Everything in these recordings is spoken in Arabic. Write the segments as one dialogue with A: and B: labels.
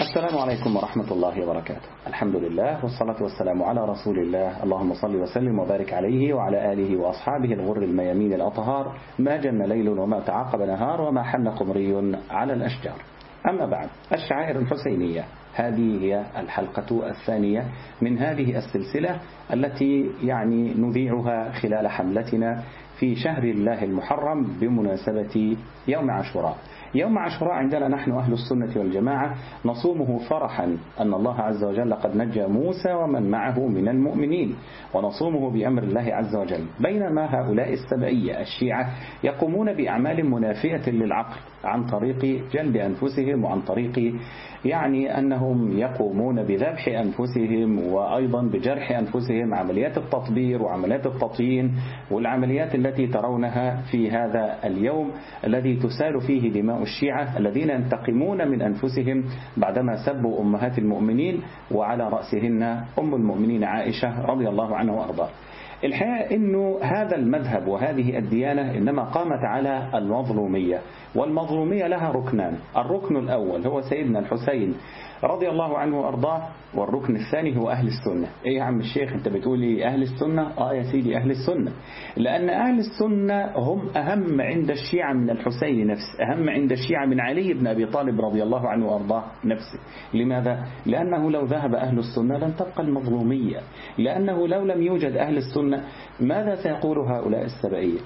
A: السلام عليكم ورحمة الله وبركاته. الحمد لله والصلاة والسلام على رسول الله. اللهم صل وسلم وبارك عليه وعلى آله وأصحابه الغر الميامين الأطهار. ما جن ليل وما تعاقب نهار وما حن قمري على الأشجار. أما بعد، الشعائر الحسينية هذه هي الحلقة الثانية من هذه السلسلة التي نذيعها خلال حملتنا في شهر الله المحرم بمناسبة يوم عاشوراء. يوم عاشوراء عندنا نحن أهل السنة والجماعة نصومه فرحا أن الله عز وجل قد نجى موسى ومن معه من المؤمنين، ونصومه بأمر الله عز وجل، بينما هؤلاء السبعية الشيعة يقومون بأعمال منافية للعقل عن طريق جلد أنفسهم، وعن طريق أنهم يقومون بذبح أنفسهم وأيضا بجرح أنفسهم، عمليات التطبير وعمليات التطيين والعمليات التي ترونها في هذا اليوم الذي تسال فيه دماء الشيعة الذين ينتقمون من أنفسهم بعدما سبوا أمهات المؤمنين، وعلى رأسهن أم المؤمنين عائشة رضي الله عنها وأرضاه. الحقيقة أنه هذا المذهب وهذه الديانة إنما قامت على المظلومية، والمظلومية لها ركنان. الركن الأول هو سيدنا الحسين رضي الله عنه وأرضاه، والركن الثاني هو أهل السنة. إيه يا عم الشيخ أنت بتقولي أهل السنة؟ يا سيدي أهل السنة، لأن أهل السنة هم أهم عند الشيعة من الحسين نفسه، أهم عند الشيعة من علي بن أبي طالب رضي الله عنه وأرضاه نفسه. لماذا؟ لأنه لو ذهب أهل السنة لن تبقى المظلومية، لأنه لو لم يوجد أهل السنة ماذا سيقول هؤلاء السبعية؟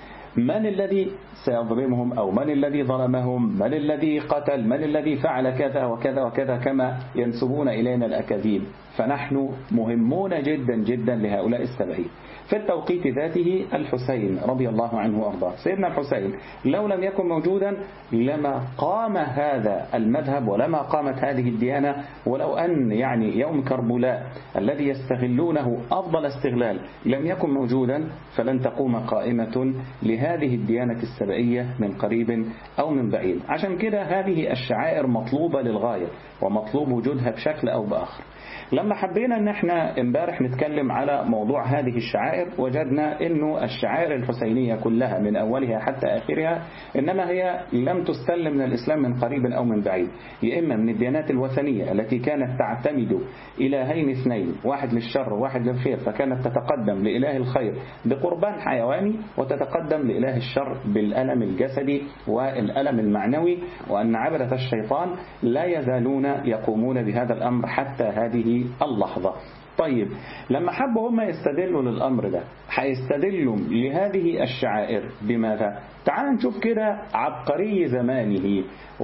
A: من الذي سيظلمهم، أو من الذي ظلمهم، من الذي قتل، من الذي فعل كذا وكذا وكذا كما ينسبون إلينا الأكاذيب؟ فنحن مهمون جدا جدا لهؤلاء السبعين. في التوقيت ذاته الحسين رضي الله عنه وأرضاه، سيدنا الحسين لو لم يكن موجودا لما قام هذا المذهب ولما قامت هذه الديانة، ولو أن يوم كربلاء الذي يستغلونه أفضل استغلال لم يكن موجودا فلن تقوم قائمة لهذه الديانة السبعية من قريب أو من بعيد. عشان كده هذه الشعائر مطلوبة للغاية ومطلوب وجودها بشكل أو بآخر. لما حبينا ان احنا امبارح نتكلم على موضوع هذه الشعائر، وجدنا انه الشعائر الحسينية كلها من اولها حتى اخرها انما هي لم تستلم من الاسلام من قريب او من بعيد، يا اما من الديانات الوثنية التي كانت تعتمد الهين اثنين، واحد للشر وواحد للخير، فكانت تتقدم لإله الخير بقربان حيواني وتتقدم لإله الشر بالألم الجسدي والألم المعنوي، وأن عبدة الشيطان لا يزالون يقومون بهذا الأمر حتى هذه اللحظة. طيب لما حبوا هم يستدلوا للأمر ده هيستدلوا لهذه الشعائر بماذا؟ تعال نشوف كده عبقري زمانه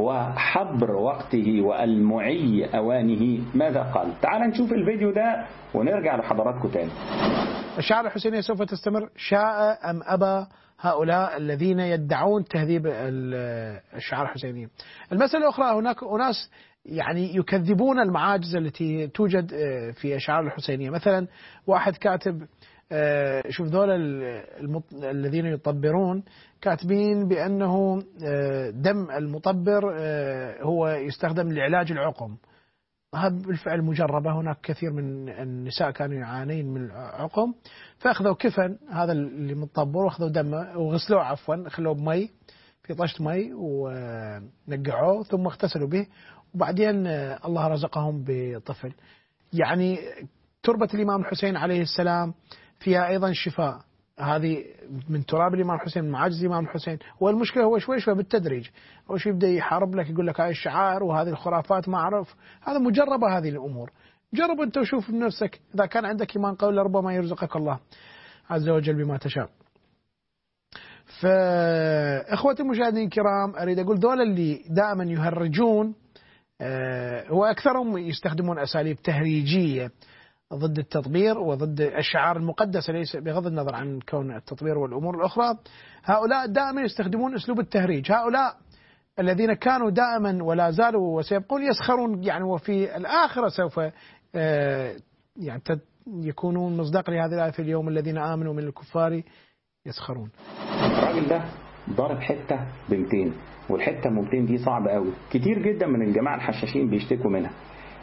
A: وحبر وقته والمعي أوانه ماذا قال. تعال نشوف الفيديو ده ونرجع لحضراتكم تاني.
B: الشعائر الحسينية سوف تستمر شاء أم أبى هؤلاء الذين يدعون تهذيب الشعائر الحسينية. المسألة الأخرى، هناك أناس يكذبون المعاجز التي توجد في الشعائر الحسينية. مثلا واحد كاتب، شوف ذول الذين يطبرون كاتبين بأنه دم المطبر هو يستخدم لعلاج العقم. هذا بالفعل مجربة، هناك كثير من النساء كانوا يعانين من العقم، فأخذوا كفن هذا اللي مطبر وأخذوا دمه وغسلوه، عفوا خلوه بمي في طشت مي ونقعوه ثم اغتسلوا به، وبعدين الله رزقهم بطفل. تربة الإمام الحسين عليه السلام فيها أيضا شفاء، هذه من تراب الإمام الحسين، من معاجز الإمام الحسين. والمشكلة هو شوي شوي بالتدريج، أول شيء يبدأ يحارب لك، يقول لك هاي الشعائر وهذه الخرافات ما أعرف. هذا مجربة هذه الأمور، جرب أنت وشوف بنفسك، إذا كان عندك إيمان قوي لربما يرزقك الله عز وجل بما تشاء. فإخوتي المشاهدين الكرام، أريد أقول دول اللي دائما يهرجون، وأكثرهم يستخدمون أساليب تهريجية ضد التطبير وضد الشعائر المقدسة، ليس بغض النظر عن كون التطبير والأمور الأخرى. هؤلاء دائما يستخدمون أسلوب التهريج. هؤلاء الذين كانوا دائما ولا زالوا وسيبقون يسخرون، وفي الآخرة سوف يكونون مصداق لهذه الآية: في اليوم الذين آمنوا من الكفار يسخرون.
A: الراجل ده ضرب حتة ب200، والحتة ب200 دي صعبة قوي. كتير جدا من الجماعة الحشاشين بيشتكوا منها.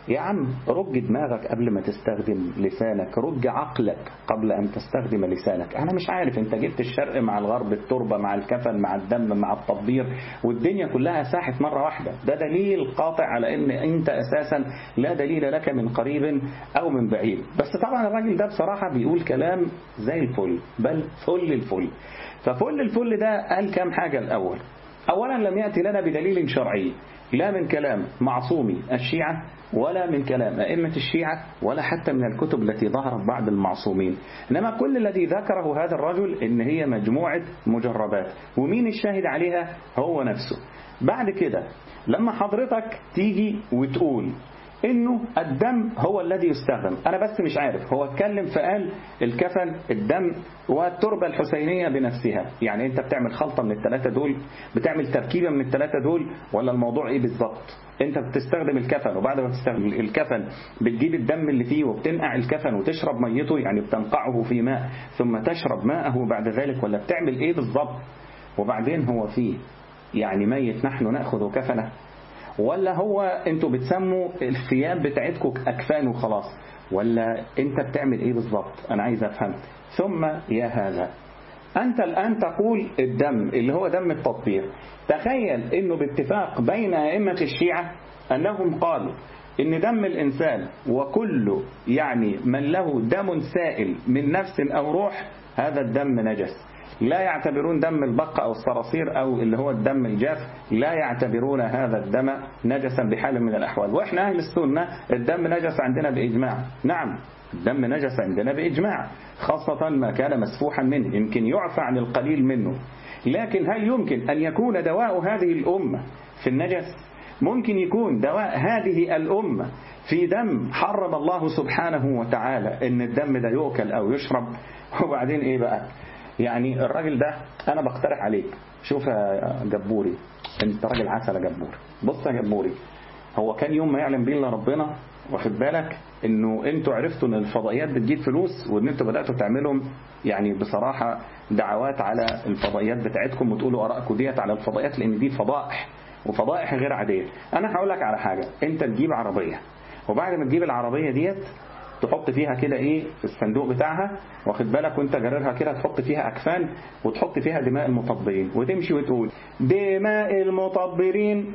A: يا عم رج دماغك قبل ما تستخدم لسانك، رج عقلك قبل أن تستخدم لسانك. أنا مش عارف أنت جبت الشرق مع الغرب، التربة مع الكفن مع الدم مع التطبير، والدنيا كلها ساحت مرة واحدة. ده دليل قاطع على أن أنت أساسا لا دليل لك من قريب أو من بعيد. بس طبعا الراجل ده بصراحة بيقول كلام زي الفل، بل فل الفل. ففل الفل ده قال كام حاجة. الأول، أولا لم يأتي لنا بدليل شرعي، لا من كلام معصومي الشيعة ولا من كلام أئمة الشيعة ولا حتى من الكتب التي ظهرت بعد المعصومين. إنما كل الذي ذكره هذا الرجل إن هي مجموعة مجربات، ومين الشاهد عليها؟ هو نفسه. بعد كده لما حضرتك تيجي وتقول إنه الدم هو الذي يستخدم، أنا بس مش عارف هو اتكلم فقال الكفن، الدم، والتربة الحسينية بنفسها. يعني أنت بتعمل خلطة من الثلاثة دول، بتعمل تركيبة من الثلاثة دول، ولا الموضوع إيه بالظبط؟ أنت بتستخدم الكفن، وبعد ما تستخدم الكفن بتجيب الدم اللي فيه وبتنقع الكفن وتشرب ميته، يعني بتنقعه في ماء ثم تشرب ماءه بعد ذلك، ولا بتعمل إيه بالظبط؟ وبعدين هو فيه يعني ميت نحن نأخذ كفنه، ولا هو انتوا بتسموا الثياب بتاعتكم أكفان وخلاص، ولا انت بتعمل ايه بالظبط؟ انا عايز افهم. ثم يا هذا، انت الان تقول الدم اللي هو دم التطبيق. تخيل انه باتفاق بين ائمة الشيعة انهم قالوا ان دم الانسان وكل يعني من له دم سائل من نفس او روح هذا الدم نجس. لا يعتبرون دم البقة أو الصراصير أو اللي هو الدم الجاف، لا يعتبرون هذا الدم نجسا بحال من الأحوال. وإحنا أهل السنة الدم نجس عندنا بإجماع. نعم الدم نجس عندنا بإجماع، خاصة ما كان مسفوحا منه، يمكن يعفى عن القليل منه. لكن هل يمكن أن يكون دواء هذه الأمة في النجس؟ ممكن يكون دواء هذه الأمة في دم حرم الله سبحانه وتعالى إن الدم ده يؤكل أو يشرب؟ وبعدين إيه بقى؟ يعني الراجل ده أنا بقترح عليك، شوف يا جبوري، أنت راجل عسل يا جبوري. بص يا جبوري، هو كان يوم ما يعلم بيه إلا ربنا، واخد بالك إنه أنتوا عرفتوا إن الفضائيات بتجيب فلوس، وإن أنتوا بدأتوا تعملوا يعني بصراحة دعوات على الفضائيات بتاعتكم وتقولوا آرائكم ديت على الفضائيات، لأن دي فضائح وفضائح غير عادية. أنا هقول لك على حاجة، أنت تجيب عربية، وبعد ما تجيب العربية ديت تحط فيها كده ايه في الصندوق بتاعها، واخد بالك، وانت جررها كده تحط فيها اكفان وتحط فيها دماء المطبرين، وتمشي وتقول دماء المطبرين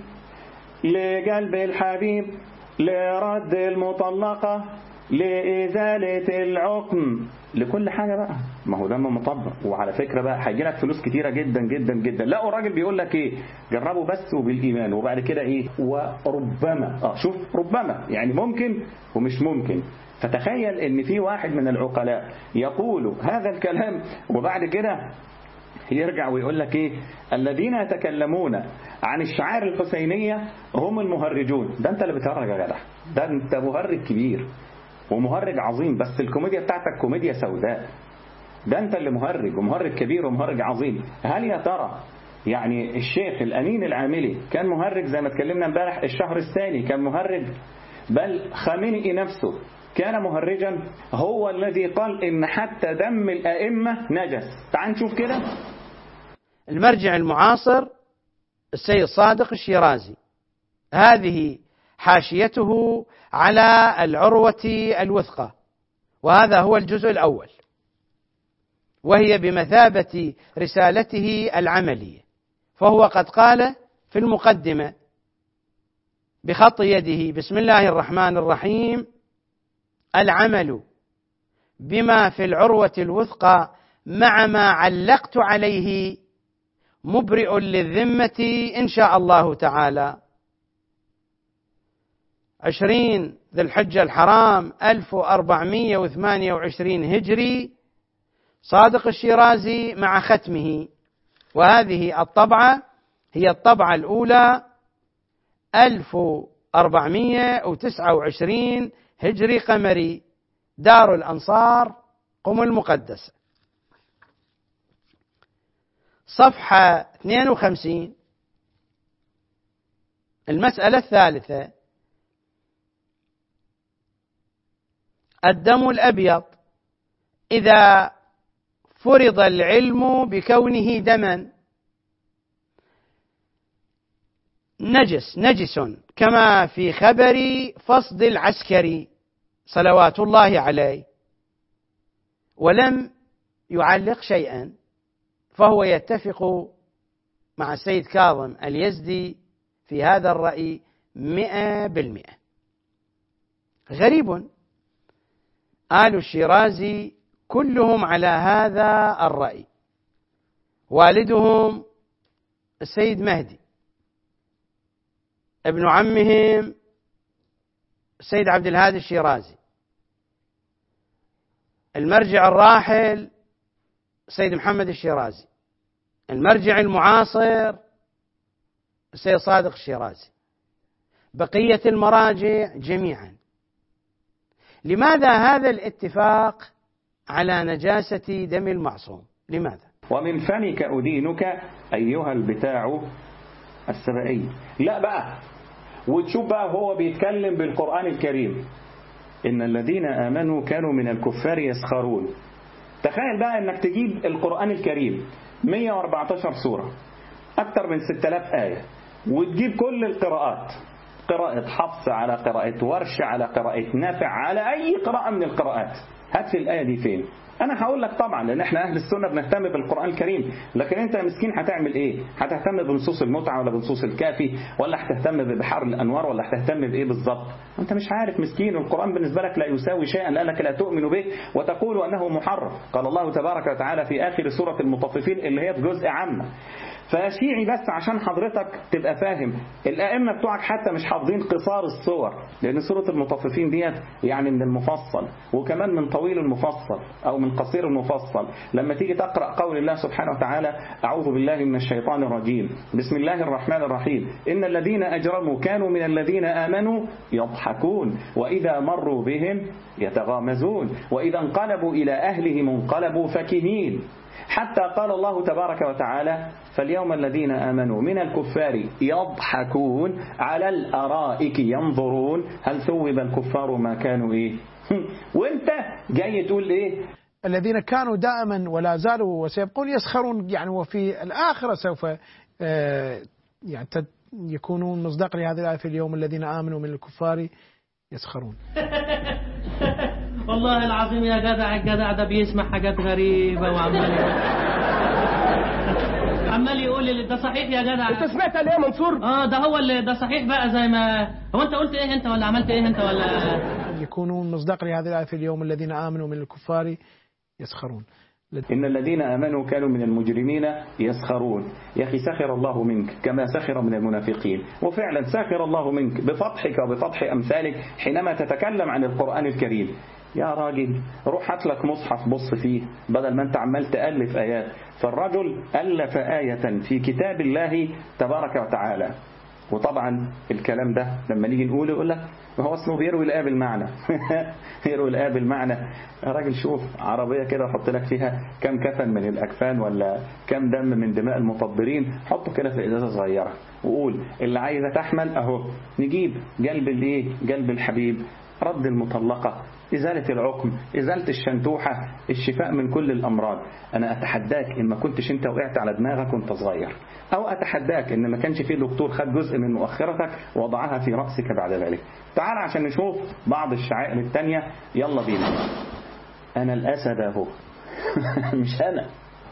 A: لقلب الحبيب لرد المطلقة لإزالة العقم، لكل حاجة بقى. ما هو دم مطبر، وعلى فكرة بقى هيجي لك فلوس كتيرة جدا جدا جدا. لا الراجل بيقول لك ايه؟ جربوا بس وبالإيمان، وبعد كده ايه؟ وربما شوف ربما يعني ممكن ومش ممكن. فتخيل ان في واحد من العقلاء يقول هذا الكلام، وبعد كده يرجع ويقول لك ايه؟ الذين يتكلمون عن الشعائر الحسينية هم المهرجون. ده انت اللي بتهرج يا جدع، ده انت مهرج كبير ومهرج عظيم، بس الكوميديا بتاعتك كوميديا سوداء. ده انت اللي مهرج ومهرج كبير ومهرج عظيم. هل يا ترى يعني الشيخ الأمين العاملي كان مهرج زي ما اتكلمنا امبارح؟ الشهر الثاني كان مهرج، بل خامنئي نفسه كان مهرجا، هو الذي قال إن حتى دم الأئمة نجس. تعال نشوف كده.
C: المرجع المعاصر السيد صادق الشيرازي، هذه حاشيته على العروة الوثقى، وهذا هو الجزء الأول، وهي بمثابة رسالته العملية. فهو قد قال في المقدمة بخط يده: بسم الله الرحمن الرحيم، العمل بما في العروة الوثقى مع ما علقت عليه مبرئ للذمة إن شاء الله تعالى. 20 ذي الحجة الحرام 1428 هجري، صادق الشيرازي مع ختمه. وهذه الطبعة هي الطبعة الأولى 1429 هجري قمري، دار الأنصار قم المقدسة. صفحة 52 المسألة الثالثة: الدم الأبيض إذا فرض العلم بكونه دما نجس كما في خبر فصد العسكري صلوات الله عليه، ولم يعلق شيئا، فهو يتفق مع السيد كاظم اليزدي في هذا الرأي 100%. غريب آل الشيرازي كلهم على هذا الرأي، والدهم السيد مهدي، ابن عمهم السيد عبد الهادي الشيرازي، المرجع الراحل السيد محمد الشيرازي، المرجع المعاصر السيد صادق الشيرازي، بقية المراجع جميعا. لماذا هذا الاتفاق على نجاسة دم المعصوم؟ لماذا؟
A: ومن فمك أدينك أيها البتاع السبائي. لا بقى، وتشوف بقى هو بيتكلم بالقرآن الكريم، إن الذين آمنوا كانوا من الكفار يسخرون. تخيل بقى إنك تجيب القرآن الكريم 114 سورة، أكثر من 6000 آية، وتجيب كل القراءات، قراءة حفص على قراءة ورش على قراءة نافع على أي قراءة من القراءات، هات في الآية دي فين؟ أنا هقول لك طبعا، لأن إحنا أهل السنة بنهتم بالقرآن الكريم، لكن أنت مسكين هتعمل إيه؟ هتهتم بنصوص المتعة ولا بنصوص الكافي، ولا هتهتم ببحار الأنوار، ولا هتهتم بإيه بالظبط؟ أنت مش عارف مسكين، القرآن بالنسبة لك لا يساوي شيئا لأنك لا تؤمن به وتقول أنه محرف. قال الله تبارك وتعالى في آخر سورة المطففين اللي هي في جزء عامة. فشيعي بس عشان حضرتك تبقى فاهم، الأئمة بتوعك حتى مش حافظين قصار السور، لأن سورة المطففين ديت يعني من المفصل، وكمان من طويل المفصل أو من قصير المفصل. لما تيجي تقرأ قول الله سبحانه وتعالى أعوذ بالله من الشيطان الرجيم بسم الله الرحمن الرحيم إن الذين أجرموا كانوا من الذين آمنوا يضحكون وإذا مروا بهم يتغامزون وإذا انقلبوا إلى أهلهم انقلبوا فكهين، حتى قال الله تبارك وتعالى فاليوم الذين آمنوا من الكفار يضحكون على الأرائك ينظرون هل ثوب الكفار ما كانوا إيه. وانت جاي تقول إيه؟
B: الذين كانوا دائما ولا زالوا وسيبقون يسخرون، يعني وفي الآخرة سوف يعني يكونون مصداق لهذه الآية في اليوم الذين آمنوا من الكفار يسخرون.
D: والله العظيم يا جدع، الجدع ده بيسمع حاجات غريبة عمال يقول لي ده صحيح يا جدع.
E: انت سمعت ليه يا منصور؟
D: ده هو اللي ده صحيح بقى، زي ما هو انت قلت ايه انت، ولا عملت ايه انت، ولا
B: يكونون مصداق لهذه الآية في اليوم الذين آمنوا من الكفار يسخرون.
A: إن الذين آمنوا كانوا من المجرمين يسخرون. يا أخي سخر الله منك كما سخر من المنافقين، وفعلا سخر الله منك بفضحك وبفضح أمثالك حينما تتكلم عن القرآن الكريم. يا راجل روح هات لك مصحف بص فيه بدل ما انت عمال تألف آيات. فالرجل ألف آية في كتاب الله تبارك وتعالى، وطبعا الكلام ده لما نيجي نقوله يقول لك هو اسمه بيروي الآية بالمعنى. يروي الآية بالمعنى. يا راجل شوف عربية كده حط لك فيها كم كفن من الأكفان ولا كم دم من دماء المطبرين، حطه كده في إزازة صغيرة وقول اللي عايزة تحمل أهو، نجيب قلب الايه، قلب الحبيب، رد المطلقة، إزالة العقم، إزالة الشنتوحة، الشفاء من كل الأمراض. أنا أتحداك إن ما كنتش أنت وقعت على دماغك وأنت صغير، أو أتحداك إن ما كانش فيه دكتور خد جزء من مؤخرتك ووضعها في رأسك بعد ذلك. تعال عشان نشوف بعض الشعائر التانية. يلا بينا. أنا الأسد أهو. مش أنا،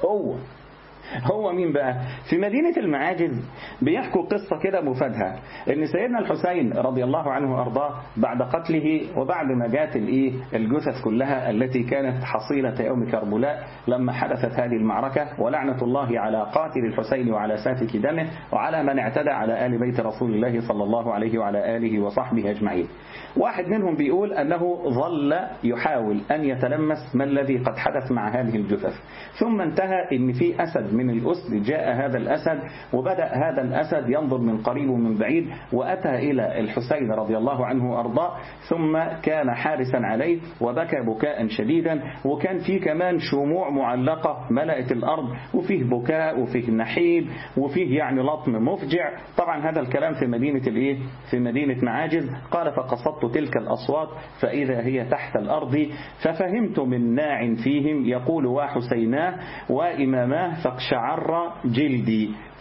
A: هو مين بقى؟ في مدينة المعاجز بيحكوا قصة كده مفادها، ان سيدنا الحسين رضي الله عنه وارضاه بعد قتله وبعد ما جات الجثث كلها التي كانت حصيلة يوم كربلاء لما حدثت هذه المعركة، ولعنة الله على قاتل الحسين وعلى سافك دمه وعلى من اعتدى على آل بيت رسول الله صلى الله عليه وعلى آله وصحبه أجمعين. واحد منهم بيقول أنه ظل يحاول أن يتلمس ما الذي قد حدث مع هذه الجثث، ثم انتهى ان في أسد من الأسد جاء هذا الأسد، وبدأ هذا الأسد ينظر من قريب ومن بعيد، وأتى إلى الحسين رضي الله عنه وأرضاه، ثم كان حارسا عليه وبكى بكاء شديدا، وكان فيه كمان شموع معلقة ملأت الأرض، وفيه بكاء وفيه نحيب وفيه يعني لطم مفجع. طبعا هذا الكلام في مدينة في مدينة معاجز. قال فقصدت تلك الأصوات فإذا هي تحت الأرض، ففهمت من ناع فيهم يقول وحسيناه وإماماه فاقشعر جلدي،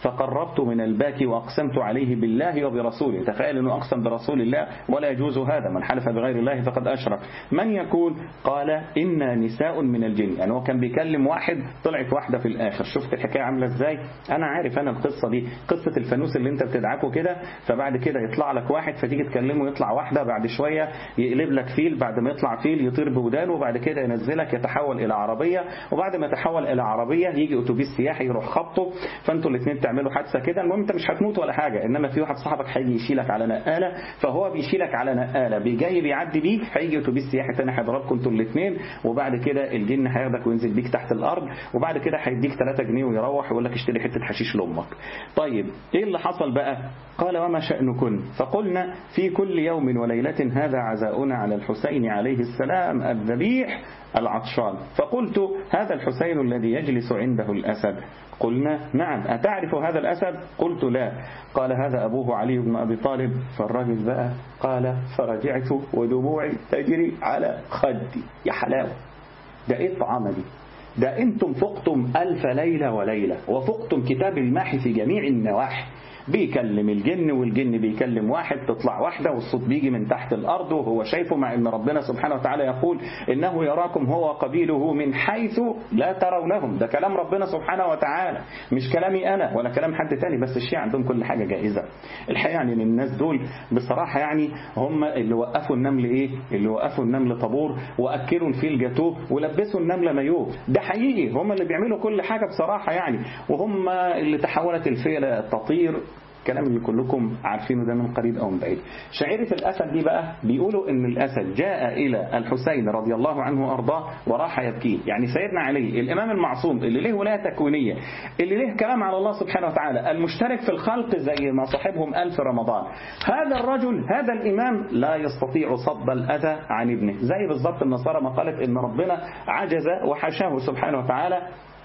A: فقربت من الباكي وأقسمت عليه بالله وبرسوله. تخيل أنه أقسم برسول الله ولا يجوز هذا، من حلف بغير الله فقد أشرك. من يكون؟ قال إنا نساء من الجن. يعني هو كان بيكلم واحد طلعت واحدة في الآخر. شفت الحكاية عاملة إزاي؟ أنا عارف أنا القصة دي، قصة الفانوس اللي أنت بتدعكه كده، فبعد كده يطلع لك واحد فتيجي تكلمه يطلع واحدة، بعد شوية يقلب لك فيل، بعد ما يطلع فيل يطير بودانه، وبعد كده ينزلك يتحول إلى عربية، وبعد ما يتحول إلى عربية يجي أتوبيس سياحي يروح خبطه، فأنتوا الاثنين تعملوا حادثة كده. المهم أنت مش هتموت ولا حاجة، إنما في واحد صاحبك هيجي يشيلك على نقالة، فهو بيشيلك على نقالة جاي بيعدي بيك، هيجي أتوبيس سياحي تاني هيضربكم انتوا الاثنين، وبعد كده الجن هياخدك وينزل بيك تحت الأرض، وبعد كده هيديك 3 جنيه ويروح ويقول لك اشتري حتة حشيش لأمك. طيب إيه اللي حصل بقى؟ قال وما شأنكن؟ فقلنا في كل يوم وليلة هذا عزاؤنا على الحسين عليه السلام الذبيح العطشان. فقلت هذا الحسين الذي يجلس عنده الأسد؟ قلنا نعم. أتعرف هذا الأسد؟ قلت لا. قال هذا أبوه علي بن أبي طالب. فالراجل بقى قال فرجعت ودموعي تجري على خدي. يا حلاوة، ده إيه الطعامة دي؟ ده أنتم فقتم 1000 ليلة وليلة، وفقتم كتاب الماحي في جميع النواحي. بيكلم الجن والجن بيكلم واحد، تطلع واحدة والصوت بيجي من تحت الأرض وهو شايفه، مع أن ربنا سبحانه وتعالى يقول إنه يراكم هو وقبيله من حيث لا ترونهم. ده كلام ربنا سبحانه وتعالى، مش كلامي أنا ولا كلام حد تاني. بس الشيعة عندهم كل حاجة جائزة الحقيقة. يعني الناس دول بصراحة يعني هم اللي وقفوا النمل إيه؟ اللي وقفوا النمل طابور وأكلوا الفيل جاتوه ولبسوا النملة مايوه. ده حقيقي، هم اللي بيعملوا كل حاجة بصراحة يعني، وهم اللي تحولت الفيلة تطير. الكلام اللي كلكم عارفينه ده من قريب أو من بعيد. شعيرة الأسد دي بقى بيقولوا إن الأسد جاء إلى الحسين رضي الله عنه وأرضاه وراح يبكيه. يعني سيدنا علي الإمام المعصوم اللي له ولاية تكوينية، اللي له كلام على الله سبحانه وتعالى، المشترك في الخلق زي ما صاحبهم 1000 رمضان، هذا الرجل هذا الإمام لا يستطيع صد الأذى عن ابنه. زي بالضبط النصارى ما قالت إن ربنا عجز وحشاه سبحانه وتعالى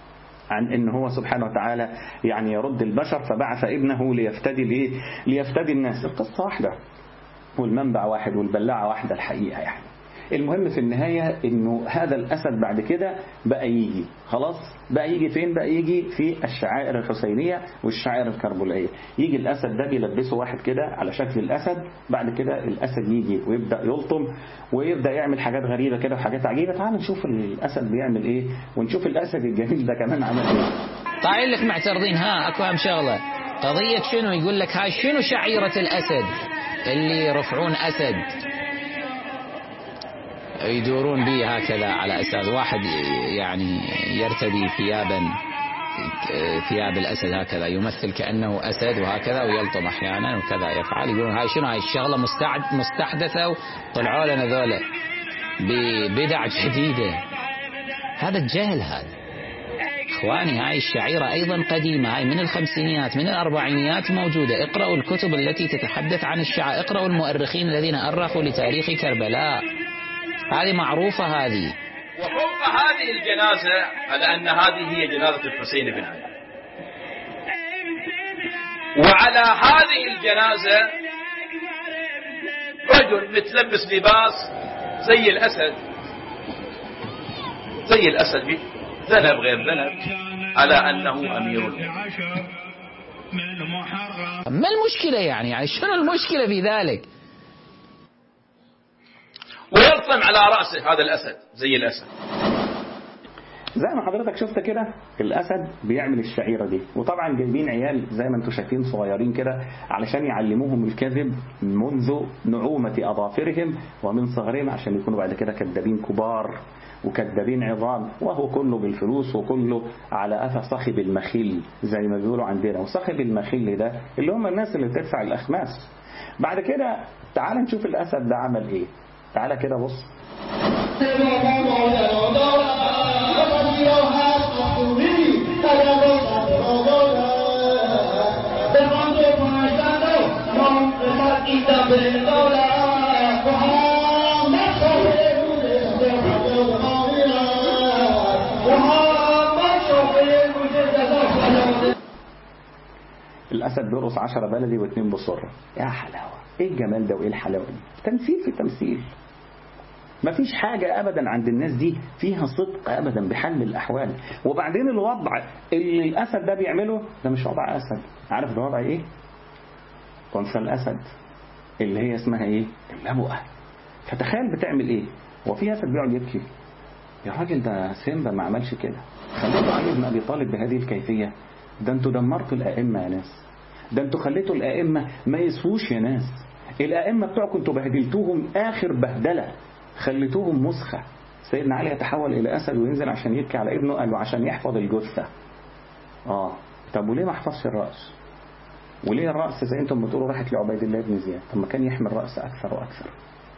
A: عن إن هو سبحانه وتعالى يعني يرد البشر، فبعث ابنه ليفتدي الناس. القصة واحدة والمنبع واحد والبلاعة واحدة الحقيقة يعني. المهم في النهاية إنه هذا الأسد بعد كده بقى يجي خلاص، بقى يجي فين؟ بقى يجي في الشعائر الحسينية والشعائر الكربلائية. يجي الأسد ده بيلبسه واحد كده على شكل الأسد، بعد كده الأسد يجي ويبدأ يلطم ويبدأ يعمل حاجات غريبة كده وحاجات عجيبة. تعال نشوف الأسد بيعمل إيه، ونشوف الأسد الجميل ده كمان عمل إيه.
E: طايل لك معترضين، أكو هم شغلة قضية شنو؟ يقول لك هاي شنو شعيرة الأسد اللي يرفعون أسد يدورون به هكذا على أساس واحد يعني يرتدي ثياب الأسد هكذا، يمثل كأنه أسد وهكذا ويلطم أحيانا وكذا يفعل. يقولون هاي شنو؟ هاي الشغلة مستحدثة وطلعوا لنا ذولا ببدع جديدة. هذا الجهل هذا إخواني. هاي الشعيرة أيضا قديمة، هاي من الخمسينيات من الأربعينيات موجودة. اقرأوا الكتب التي تتحدث عن الشعائر، اقرأوا المؤرخين الذين أرخوا لتاريخ كربلاء، هذه معروفة. هذه
F: وفوق هذه الجنازة على أن هذه هي جنازة الحسين بن علي، وعلى هذه الجنازة رجل متلبس لباس زي الأسد ذنب غير ذنب على أنه أمير المؤمنين.
E: ما المشكلة يعني شنو المشكلة في ذلك؟
F: ويلطم على رأسه هذا الأسد زي الأسد.
A: زي ما حضرتك شفت كده الأسد بيعمل الشعيرة دي، وطبعا جايبين عيال زي ما انتم شايفين صغيرين كده علشان يعلموهم الكذب منذ نعومة أظافرهم ومن صغرهم، عشان يكونوا بعد كده كذابين كبار وكذابين عظام، وهو كله بالفلوس وكله على قفا صاحب المخيل زي ما بيقولوا عندنا. وصاحب المخيل ده اللي هم الناس اللي بتدفع الأخماس. بعد كده تعال نشوف الأسد ده عمل ايه. تعالى كده بص. الأسد بيرقص 10 بلدي و2 بصر. يا حلاوة، ايه الجمال ده وايه الحلاوة دي؟ تمثيل في تمثيل. مفيش حاجة أبدا عند الناس دي فيها صدق أبدا بحل الأحوال. وبعدين الوضع اللي الأسد ده بيعمله ده مش وضع أسد، عارف ده وضع ايه؟ أنثى الأسد اللي هي اسمها ايه؟ اللبؤة. فتخيل بتعمل ايه؟ وفي أسد بيقعد يبكي، يا راجل ده سيمبا ما عملش كده، خليته علي بن أبي طالب بهذه الكيفية. ده انتوا دمرتوا الأئمة يا ناس، ده انتوا خليتوا الأئمة ما يسووش يا ناس. الأئمة بتوعكم انتوا بهدلتوهم آخر بهدلة، خليتوهم مسخة. سيدنا علي يتحول إلى أسد وينزل عشان يبكي على ابنه، قال له عشان يحفظ الجثة. طب وليه ما حفظش الرأس؟ وليه الرأس زي انتم بتقولوا راحت لعبيد الله بن زياد؟ طب ما كان يحمل الرأس أكثر وأكثر.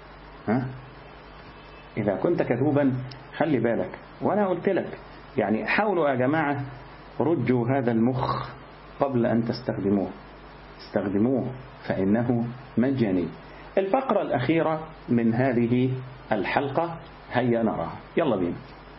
A: إذا كنت كذوبا خلي بالك. وأنا قلت لك يعني حاولوا يا جماعة رجوا هذا المخ قبل أن تستخدموه، استخدموه فإنه مجاني. الفقرة الأخيرة من هذه الحلقة هيا نراها، يلا بينا.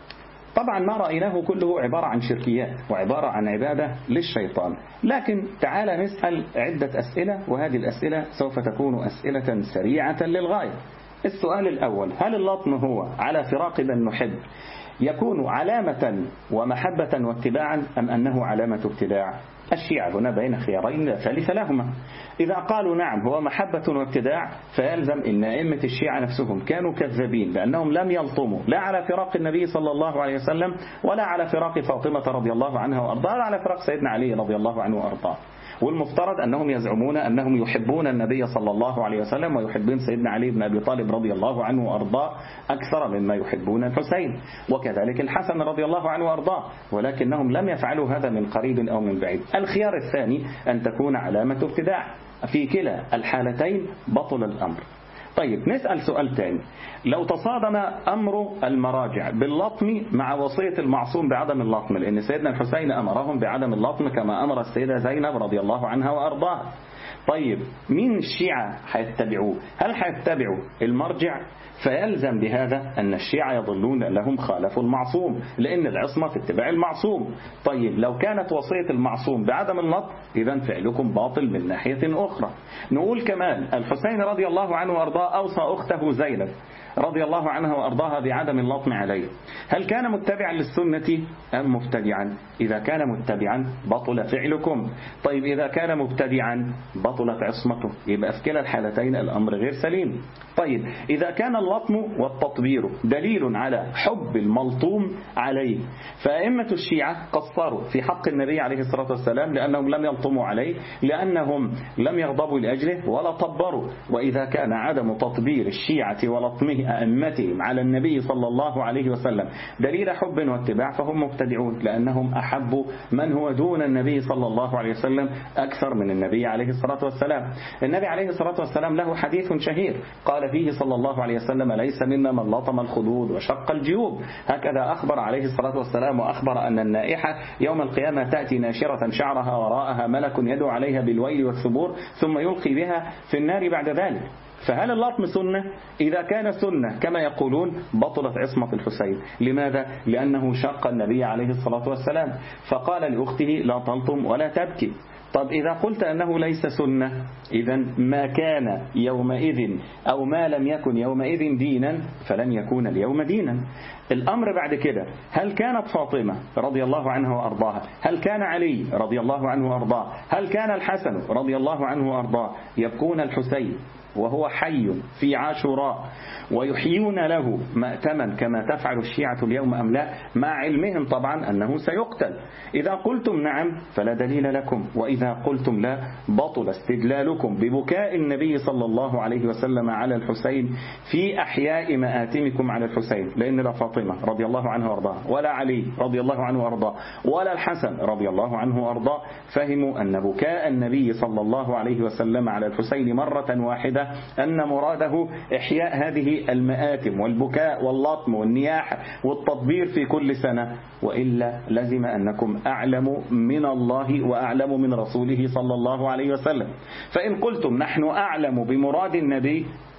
A: طبعا ما رأيناه كله عبارة عن شركيات وعبارة عن عبادة للشيطان، لكن تعال نسأل عدة أسئلة، وهذه الأسئلة سوف تكون أسئلة سريعة للغاية. السؤال الأول: هل اللطم هو على فراق من نحب يكون علامة ومحبة واتباعا، أم أنه علامة ابتداع؟ الشيعة هنا بين خيارين لا ثالث لهما. إذا قالوا نعم هو محبة وابتداع، فيلزم أن أئمة الشيعة نفسهم كانوا كذابين، لأنهم لم يلطموا لا على فراق النبي صلى الله عليه وسلم، ولا على فراق فاطمة رضي الله عنها وأرضاها، ولا على فراق سيدنا علي رضي الله عنه وأرضاه. والمفترض أنهم يزعمون أنهم يحبون النبي صلى الله عليه وسلم ويحبون سيدنا علي بن أبي طالب رضي الله عنه وأرضاه أكثر مما يحبون الحسين، وكذلك الحسن رضي الله عنه وأرضاه، ولكنهم لم يفعلوا هذا من قريب أو من بعيد. الخيار الثاني أن تكون علامة ابتداع، في كلا الحالتين بطل الأمر. طيب نسأل سؤال تاني: لو تصادم أمر المراجع باللطم مع وصية المعصوم بعدم اللطم، لأن سيدنا الحسين أمرهم بعدم اللطم كما أمر السيدة زينب رضي الله عنها وأرضاها. طيب مين الشيعة هيتبعوه؟ هل هيتبعوا المرجع؟ فيلزم بهذا أن الشيعة يظلون لهم خالفوا المعصوم، لأن العصمة في اتباع المعصوم. طيب لو كانت وصية المعصوم بعدم اللطم، إذن فعلكم باطل من ناحية أخرى. نقول كمان الحسين رضي الله عنه وأرضاه أوصى أخته زينب رضي الله عنها وأرضاها بعدم اللطم عليه. هل كان متبعا للسنة أم مبتدعا؟ إذا كان متبعا بطل فعلكم. طيب إذا كان مبتدعا بطلت عصمته، يبقى في كلا الحالتين الأمر غير سليم. طيب إذا كان اللطم والتطبير دليل على حب الملطوم عليه، فأئمة الشيعة قصروا في حق النبي عليه الصلاة والسلام، لأنهم لم يلطموا عليه، لأنهم لم يغضبوا لأجله ولا طبروا. وإذا كان عدم تطبير الشيعة ولطمه أئمتهم على النبي صلى الله عليه وسلم دليل حب واتباع، فهم مبتدعون، لأنهم أحبوا من هو دون النبي صلى الله عليه وسلم أكثر من النبي عليه الصلاة والسلام. النبي عليه الصلاة والسلام له حديث شهير قال فيه صلى الله عليه وسلم: ليس منا من لطم الخدود وشق الجيوب. هكذا أخبر عليه الصلاة والسلام، وأخبر أن النائحة يوم القيامة تأتي ناشرة شعرها وراءها ملك يدعو عليها بالويل والثبور، ثم يلقي بها في النار بعد ذلك. فهل اللطم سنة؟ إذا كان سنة كما يقولون بطلت عصمة الحسين. لماذا؟ لأنه شق النبي عليه الصلاة والسلام، فقال لأخته: لا تلطم ولا تبكي. طب إذا قلت أنه ليس سنة، إذن ما كان يومئذ أو ما لم يكن يومئذ دينا فلن يكون اليوم دينا. الأمر بعد كده: هل كانت فاطمة رضي الله عنها وأرضاها، هل كان علي رضي الله عنه وأرضاه، هل كان الحسن رضي الله عنه وأرضاه يبكون الحسين وهو حي في عاشوراء ويحيون له مأتما كما تفعل الشيعة اليوم أم لا، مع علمهم طبعا أنه سيقتل؟ إذا قلتم نعم فلا دليل لكم، وإذا قلتم لا بطل استدلالكم ببكاء النبي صلى الله عليه وسلم على الحسين في أحياء مآتمكم على الحسين، لأن لا فاطمة رضي الله عنه وأرضاه، ولا علي رضي الله عنه وأرضاه، ولا الحسن رضي الله عنه وأرضاه فهموا أن بكاء النبي صلى الله عليه وسلم على الحسين مرة واحدة أن مراده إحياء هذه المآتم والبكاء واللطم والنياحة والتطبير في كل سنة، وإلا لزم أنكم أعلم من الله وأعلم من رسوله صلى الله عليه وسلم. فإن قلتم نحن أعلم بمراد النبي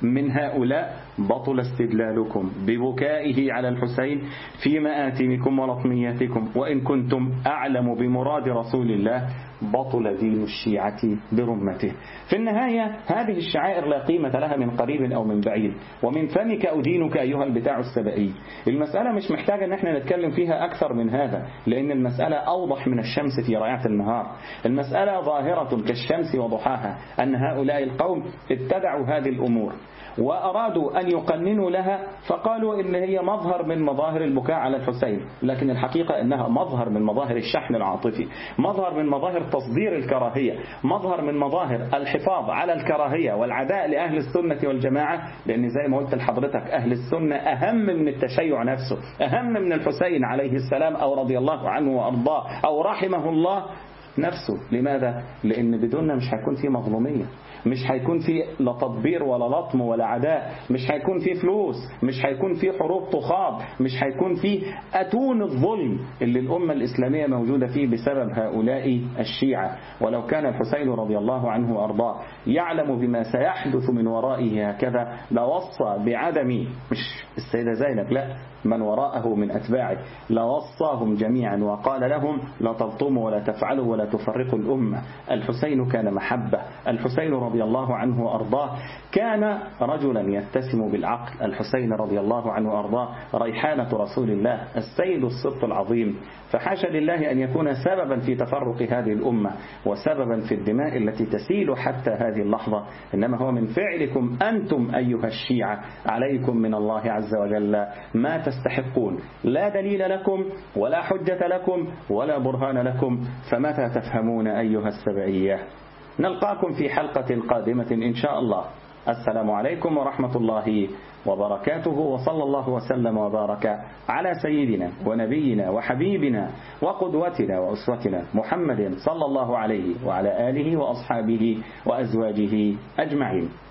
A: من هؤلاء بطل استدلالكم ببكائه على الحسين في مآتمكم ولطمياتكم، وإن كنتم أعلم بمراد رسول الله بطل دين الشيعة برمته. في النهاية هذه الشعائر لا قيمة لها من قريب أو من بعيد، ومن فمك أدينك أيها البتاع السبائي. المسألة مش محتاجة أن احنا نتكلم فيها أكثر من هذا، لأن المسألة أوضح من الشمس في ريعة النهار. المسألة ظاهرة كالشمس وضحاها، أن هؤلاء القوم ابتدعوا هذه الأمور وأرادوا أن يقننوا لها، فقالوا إن هي مظهر من مظاهر البكاء على الحسين، لكن الحقيقة أنها مظهر من مظاهر الشحن العاطفي، مظهر من مظاهر تصدير الكراهية، مظهر من مظاهر الحفاظ على الكراهية والعداء لأهل السنة والجماعة. لأن زي ما قلت لحضرتك أهل السنة أهم من التشيع نفسه، أهم من الحسين عليه السلام أو رضي الله عنه وأرضاه أو رحمه الله نفسه. لماذا؟ لأن بدوننا مش هيكون في مظلومية، مش هيكون في لا تطبير ولا لطم ولا عداء، مش هيكون في فلوس، مش هيكون في حروب تخاض، مش هيكون في أتون الظلم اللي الأمة الإسلامية موجودة فيه بسبب هؤلاء الشيعة. ولو كان الحسين رضي الله عنه وأرضاه يعلم بما سيحدث من ورائه هكذا لوصى بعدم، مش السيدة زينب، لا، من وراءه من أتباعه، لوصاهم جميعا وقال لهم لا تلطموا ولا تفعلوا ولا تفرقوا الأمة. الحسين كان محبة، الحسين رضي الله عنه وأرضاه كان رجلا يتسم بالعقل، الحسين رضي الله عنه وأرضاه ريحانة رسول الله، السيد الصبط العظيم. فحاشا لله أن يكون سببا في تفرق هذه الأمة وسببا في الدماء التي تسيل حتى هذه اللحظة، إنما هو من فعلكم أنتم أيها الشيعة، عليكم من الله عز وجل ما تستحقون، لا دليل لكم ولا حجة لكم ولا برهان لكم، فمتى تفهمون أيها السبعية؟ نلقاكم في حلقة قادمة إن شاء الله. السلام عليكم ورحمة الله وبركاته، وصلى الله وسلم وبارك على سيدنا ونبينا وحبيبنا وقدوتنا وأسوتنا محمد صلى الله عليه وعلى آله وأصحابه وأزواجه أجمعين.